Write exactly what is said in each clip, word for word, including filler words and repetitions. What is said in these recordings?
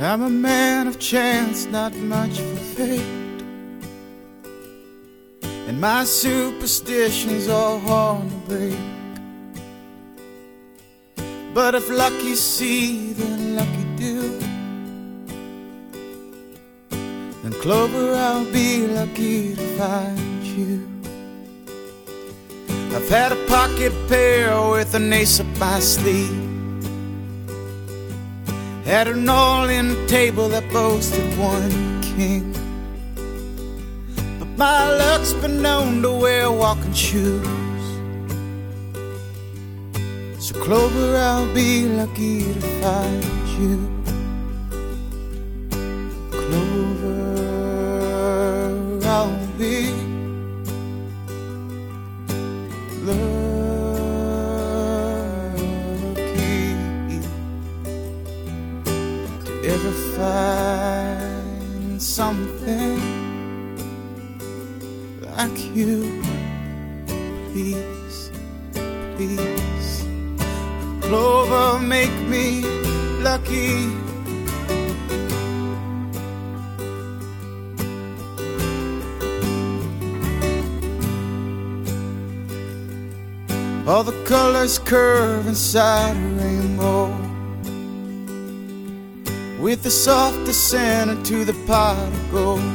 I'm a man of chance, not much for fate, and my superstitions are hard to break. But if lucky see, then lucky do, then Clover, I'll be lucky to find you. I've had a pocket pair with an ace up my sleeve, had an all-in table that boasted one king, but my luck's been known to wear walking shoes. So Clover, I'll be lucky to find you. Clover, I'll be lucky to ever find something like you. Please, please, Clover, make me lucky. All the colors curve inside a rainbow, with the softest center to the pot of gold.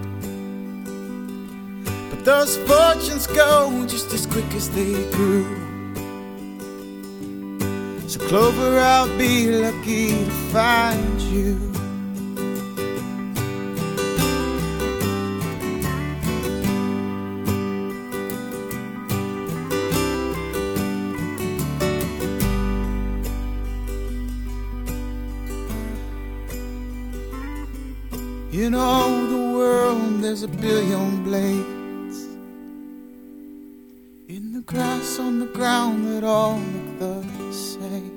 But those fortunes go just as quick as they grew. So Clover, I'll be lucky to find you. In all the world there's a billion blades, in the grass on the ground that all look the same.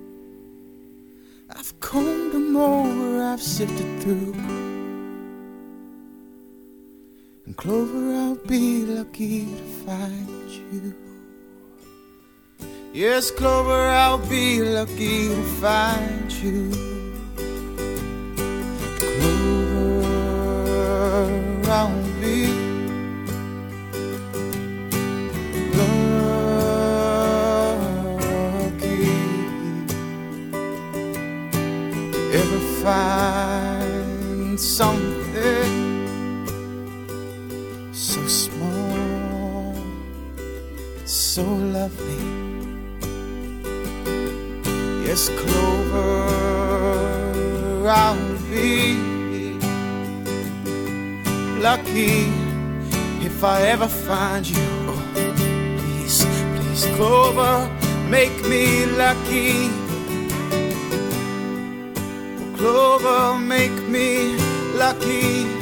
I've combed them over, I've sifted through, and Clover, I'll be lucky to find you. Yes, Clover, I'll be lucky to find you. Clover, I'll be ever find something so small, so lovely. Yes, Clover, I'll be lucky if I ever find you. Oh, please, please, Clover, make me lucky. Clover, make me lucky.